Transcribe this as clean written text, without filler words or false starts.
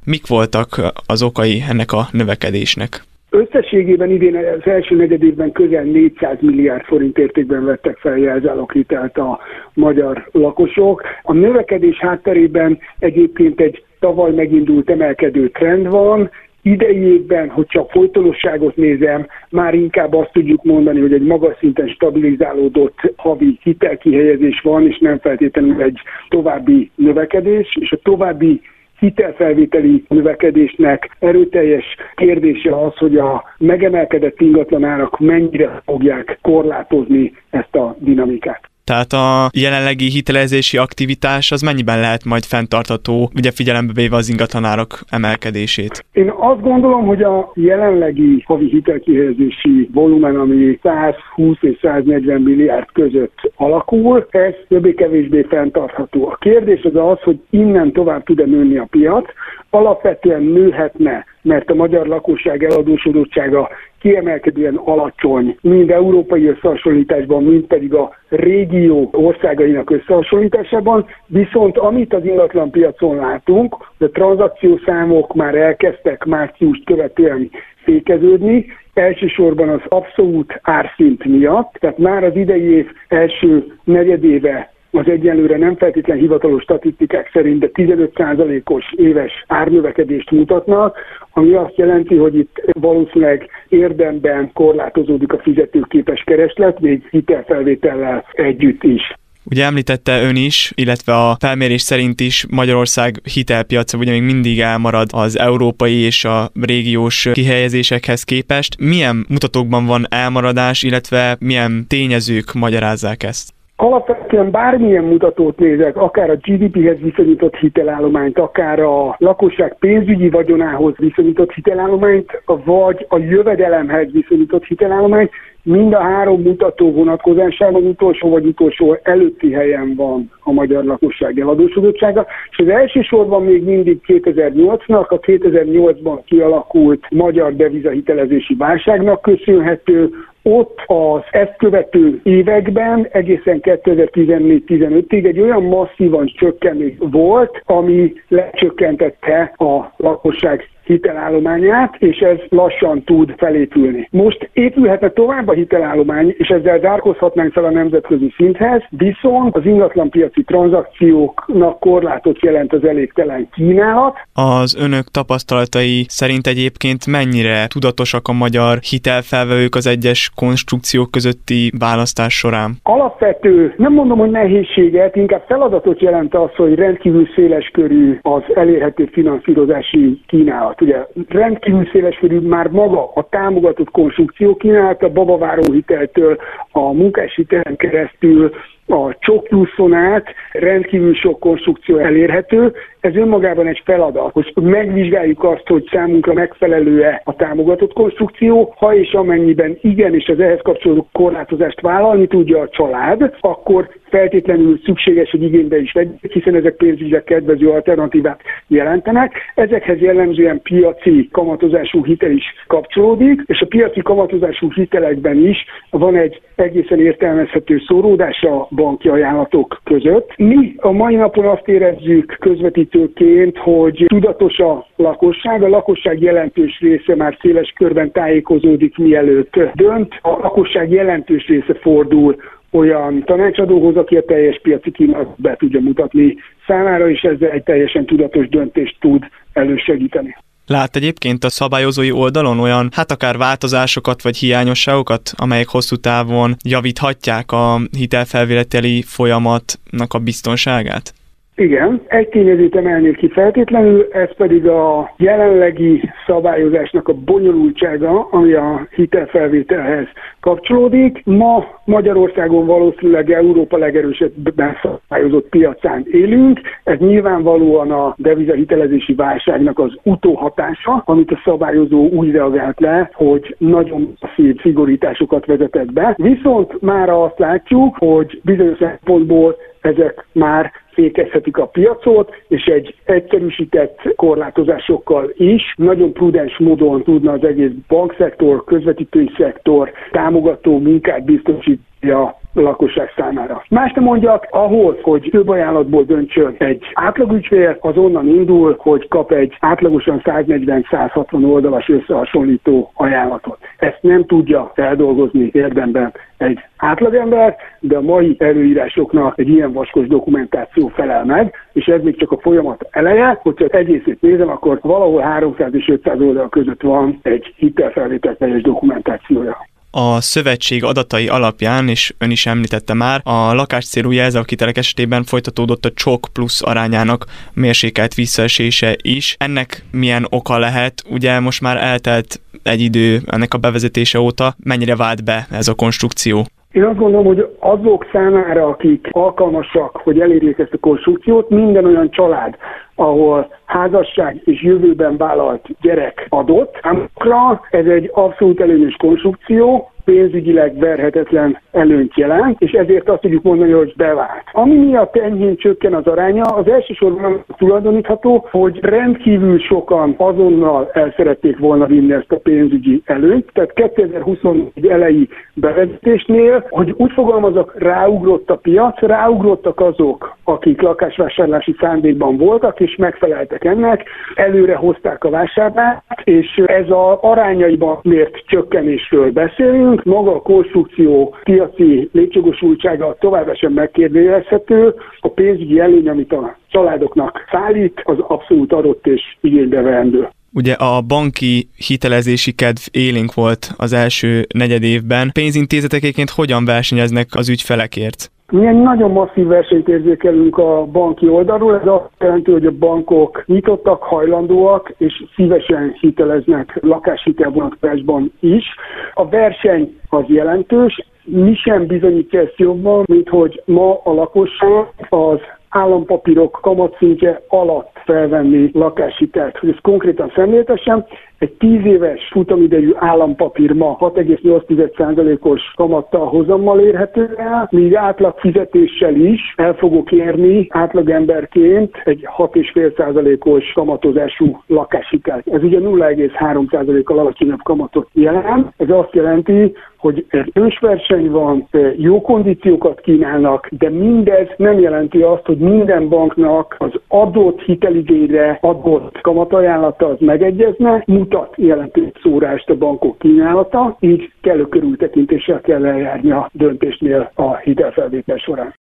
Mik voltak az okai ennek a növekedésnek? Összességében idén az első negyedévben közel 400 milliárd forint értékben vettek fel jelzáloghitelt a magyar lakosok. A növekedés hátterében egyébként egy tavaly megindult emelkedő trend van. Idei évben, hogy csak folytonosságot nézem, már inkább azt tudjuk mondani, hogy egy magas szinten stabilizálódott havi hitelkihelyezés van, és nem feltétlenül egy további növekedés, és a további hitelfelvételi növekedésnek erőteljes kérdése az, hogy a megemelkedett ingatlanárak mennyire fogják korlátozni ezt a dinamikát. Tehát a jelenlegi hitelezési aktivitás az mennyiben lehet majd fenntartható, ugye figyelembe véve az ingatlanárak emelkedését? Én azt gondolom, hogy a jelenlegi havi hitelkihelyezési volumen, ami 120 és 140 milliárd között alakul, ez többé-kevésbé fenntartható. A kérdés az, hogy innen tovább tud-e nőni a piac. Alapvetően nőhetne, mert a magyar lakosság eladósodottsága kiemelkedően alacsony, mind európai összehasonlításban, mind pedig a régió országainak összehasonlításában, viszont amit az ingatlanpiacon látunk, a tranzakciószámok már elkezdtek márciust követően fékeződni, elsősorban az abszolút árszint miatt, tehát már az idei év első negyedéve az egyenlőre nem feltétlen hivatalos statisztikák szerint, de 15%-os éves árnövekedést mutatnak, ami azt jelenti, hogy itt valószínűleg érdemben korlátozódik a fizetőképes kereslet, még hitelfelvétellel együtt is. Ugye említette ön is, illetve a felmérés szerint is Magyarország hitelpiaca ugye még mindig elmarad az európai és a régiós kihelyezésekhez képest. Milyen mutatókban van elmaradás, illetve milyen tényezők magyarázzák ezt? Alapvetően bármilyen mutatót nézek, akár a GDP-hez viszonyított hitelállományt, akár a lakosság pénzügyi vagyonához viszonyított hitelállományt, vagy a jövedelemhez viszonyított hitelállományt, mind a három mutató vonatkozásában utolsó előtti helyen van a magyar lakosság eladósodottsága, és az elsősorban még mindig 2008-nak, a 2008-ban kialakult magyar devizahitelezési válságnak köszönhető. Ott az ezt követő években, egészen 2014-15-ig egy olyan masszívan csökkenés volt, ami lecsökkentette a lakosság hitelállományát, és ez lassan tud felépülni. Most épülhetne tovább a hitelállomány, és ezzel zárkózhatnánk fel a nemzetközi szinthez, viszont az ingatlanpiaci tranzakcióknak korlátot jelent az elégtelen kínálat. Az önök tapasztalatai szerint egyébként mennyire tudatosak a magyar hitelfelvevők az egyes konstrukciók közötti választás során? Alapvető, nem mondom, hogy nehézséget, inkább feladatot jelent az, hogy rendkívül széleskörű az elérhető finanszírozási kínálat. Ugye rendkívül széleskörű már maga a támogatott konstrukció kínálat, a babaváró hiteltől a munkáshitelen keresztül a csokjuszon át rendkívül sok konstrukció elérhető. Ez önmagában egy feladat, hogy megvizsgáljuk azt, hogy számunkra megfelelő-e a támogatott konstrukció, ha és amennyiben igen, és az ehhez kapcsolódó korlátozást vállalni tudja a család, akkor feltétlenül szükséges, hogy igénybe is vegyük, hiszen ezek pénzügyileg kedvező alternatívát jelentenek. Ezekhez jellemzően piaci kamatozású hitel is kapcsolódik, és a piaci kamatozású hitelekben is van egy egészen értelmezhető szóródás a banki ajánlatok között. Mi a mai napon azt érezzük közvetítőként, hogy tudatos a lakosság jelentős része már széles körben tájékozódik, mielőtt dönt. A lakosság jelentős része fordul olyan tanácsadóhoz, aki a teljes piaci kínálatot be tudja mutatni számára, és ezzel egy teljesen tudatos döntést tud elősegíteni. Lát egyébként a szabályozói oldalon olyan, akár változásokat vagy hiányosságokat, amelyek hosszú távon javíthatják a hitelfelvételi folyamatnak a biztonságát? Igen, egy tényezőt emelnék ki feltétlenül, ez pedig a jelenlegi szabályozásnak a bonyolultsága, ami a hitelfelvételhez kapcsolódik. Ma Magyarországon valószínűleg Európa legerősebben szabályozott piacán élünk. Ez nyilvánvalóan a devizahitelezési válságnak az utóhatása, amit a szabályozó úgy reagált le, hogy nagyon masszív szigorításokat vezetett be. Viszont már azt látjuk, hogy bizonyos szempontból ezek már fékezhetik a piacot, és egy egyszerűsített korlátozásokkal is nagyon prudens módon tudna az egész bankszektor, közvetítői szektor támogató munkát biztosítani a lakosság számára. Más nem mondjak, ahhoz, hogy több ajánlatból döntsön egy átlagügyfél, az onnan indul, hogy kap egy átlagosan 140-160 oldalas összehasonlító ajánlatot. Ezt nem tudja feldolgozni érdemben egy átlagember, de a mai előírásoknak egy ilyen vaskos dokumentáció felel meg, és ez még csak a folyamat eleje, hogyha egészét nézem, akkor valahol 300 és 500 oldal között van egy hitelfelvétel teljes dokumentációja. A szövetség adatai alapján, és ön is említette már, a lakáscélú jelzálóghitelek esetében folytatódott a csok plusz arányának mérsékelt visszaesése is. Ennek milyen oka lehet? Ugye most már eltelt egy idő ennek a bevezetése óta. Mennyire vált be ez a konstrukció? Én azt gondolom, hogy azok számára, akik alkalmasak, hogy elérjék ezt a konstrukciót, minden olyan család, ahol házasság és jövőben vállalt gyerek adott, számukra ez egy abszolút előnyös konstrukció, pénzügyileg verhetetlen előnyt jelent, és ezért azt tudjuk mondani, hogy bevált. Ami miatt enyhén csökken az aránya, az elsősorban tulajdonítható, hogy rendkívül sokan azonnal el szerették volna vinni ezt a pénzügyi előnyt, tehát 2021 elejé bevezetésnél, hogy úgy fogalmazok, ráugrott a piac, ráugrottak azok, akik lakásvásárlási szándékban voltak, és megfeleltek ennek, előre hozták a vásárlást, és ez az arányaiban mért csökkenésről beszélünk. Maga a konstrukció piaci létjogosultsága továbbá sem megkérdőjelezhető. A pénzügyi előny, amit a családoknak szállít, az abszolút adott és igénybe veendő. Ugye a banki hitelezési kedv élénk volt az első negyedévben. Pénzintézeteként hogyan versenyeznek az ügyfelekért? Mi egy nagyon masszív versenyt érzékelünk a banki oldalról, ez azt jelenti, hogy a bankok nyitottak, hajlandóak és szívesen hiteleznek lakáshitel vonatkozásban is. A verseny az jelentős, mi sem bizonyítja ezt jobban, mint hogy ma a lakosság az állampapírok kamatszintje alatt felvenni lakáshitelt. Hogy ezt konkrétan szemléltessem, egy 10 éves futamidejű állampapír ma 6,8%-os kamattal hozammal érhető el, míg átlag fizetéssel is el fogok érni átlagemberként egy 6,5%-os kamatozású lakáshitelt. Ez ugye 0,3%-kal alacsonyabb kamatot jelent. Ez azt jelenti, hogy erős verseny van, jó kondíciókat kínálnak, de mindez nem jelenti azt, hogy minden banknak az adott hiteligényre adott kamatajánlata az megegyezne, mutat jelentős szórást a bankok kínálata, így kellő körültekintéssel kell eljárni a döntésnél a hitelfelvétel során.